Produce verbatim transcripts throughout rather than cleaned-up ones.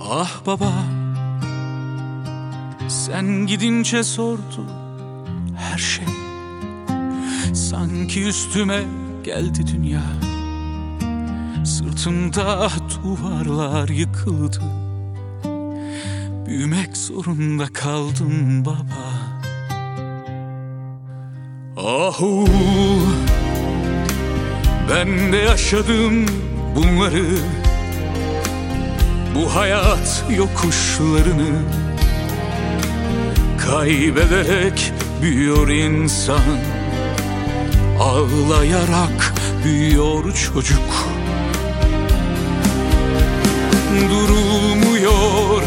Ah baba, sen gidince sordu her şey. Sanki üstüme geldi dünya. Sırtımda duvarlar yıkıldı. Büyümek zorunda kaldım baba. Ahu, ben de yaşadım bunları, bu hayat yokuşlarını. Kaybederek büyüyor insan, ağlayarak büyüyor çocuk. Durulmuyor,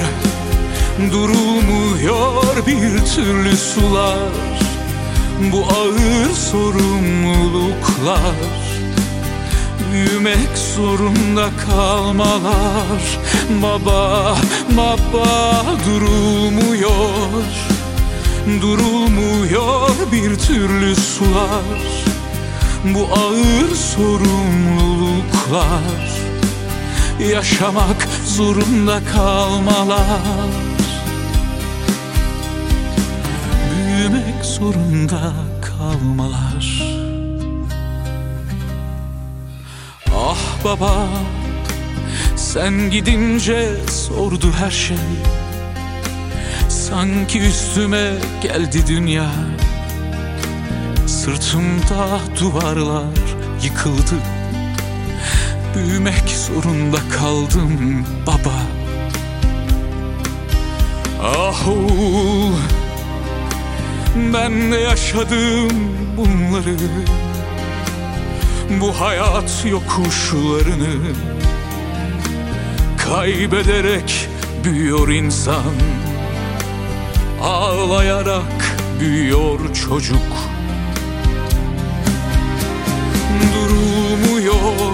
durulmuyor bir türlü sular, bu ağır sorumluluklar. Büyümek zorunda kalmalar. Baba, baba, durulmuyor, durulmuyor bir türlü sular, bu ağır sorumluluklar. Yaşamak zorunda kalmalar. Büyümek zorunda kalmalar. Ah baba, sen gidince sordu her şey. Sanki üstüme geldi dünya. Sırtımda duvarlar yıkıldı. Büyümek zorunda kaldım baba. Ahu, ben de yaşadım bunları, bu hayat yokuşlarını. Kaybederek büyüyor insan, ağlayarak büyüyor çocuk. Durulmuyor,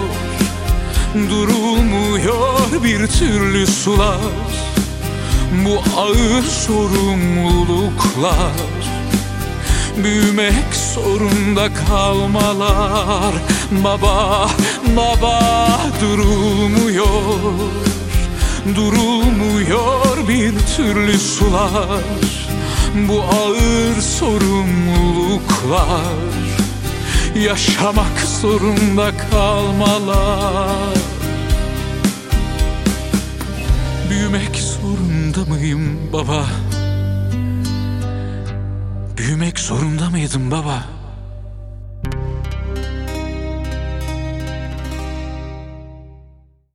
durulmuyor bir türlü sular, bu ağır sorumluluklar. Büyümek zorunda kalmalar. Baba, baba, durulmuyor, durulmuyor bir türlü sular, bu ağır sorumluluklar. Yaşamak zorunda kalmalar. Büyümek zorunda mıyım baba? Büyümek zorunda mıydım baba?